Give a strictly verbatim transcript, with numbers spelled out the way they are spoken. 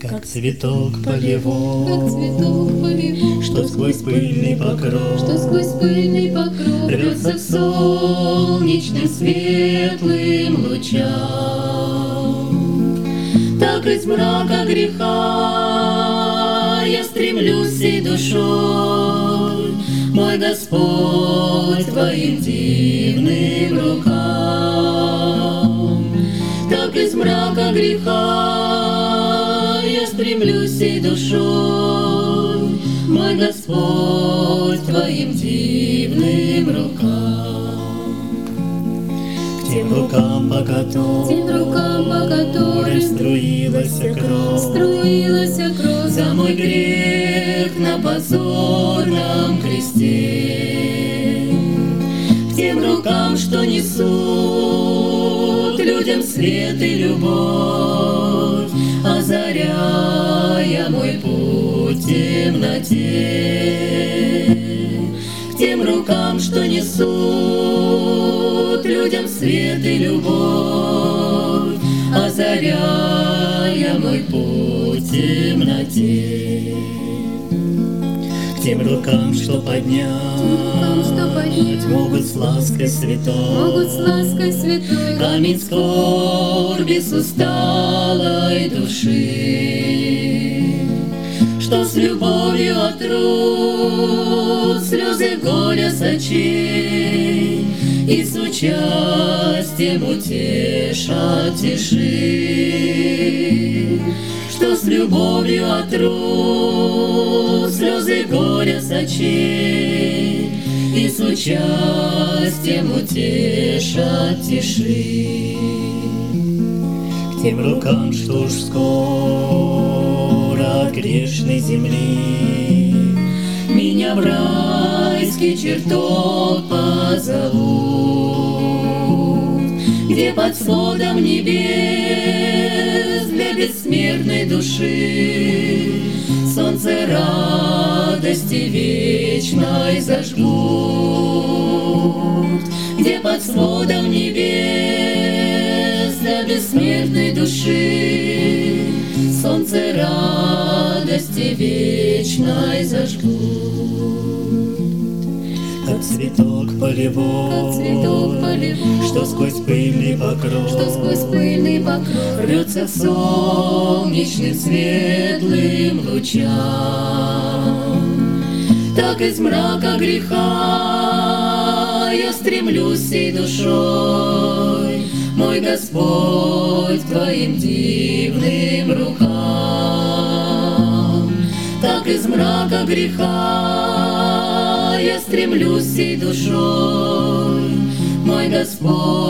Как цветок полевой, как цветок полевой, что сквозь пыльный покров, что сквозь пыльный покров рвется к солнечным светлым лучам. Так из мрака греха я стремлюсь всей душой, мой Господь, Твоим дивным рукам. Так из мрака греха я стремлюсь всей душой, мой Господь, Твоим дивным рукам. К тем рукам, по которым, тем рукам, по которым струилась кровь, струилась кровь за мой грех на позорном кресте. К тем рукам, что несут людям свет и любовь, озаряя мой путь в темноте. К тем рукам, что несут людям свет и любовь, озаряя мой путь в темноте. К тем рукам, что поднять, рукам, что поднять могут с лаской святой, могут с лаской святой камень скорби с усталой души, что с любовью отрут слезы горя с очей и с участием утешат тиши, что с любовью отрут слезы горя с очей и с участием утешат тиши. К тем рукам, что уж скоро от грешной земли меня в райский чертог позовут, где под сводом небес для бессмертной души солнце радости вечной зажгут, где под сводом небес для бессмертной души солнце радости вечной зажгут. Как цветок полевой, как цветок полевой, что сквозь пыльный покров, что сквозь пыльный покров рвется к солнечным светлым лучам. Так из мрака греха я стремлюсь всей душой, мой Господь, к Твоим дивным рукам. Так из мрака греха я стремлюсь всей душой, мой Господь,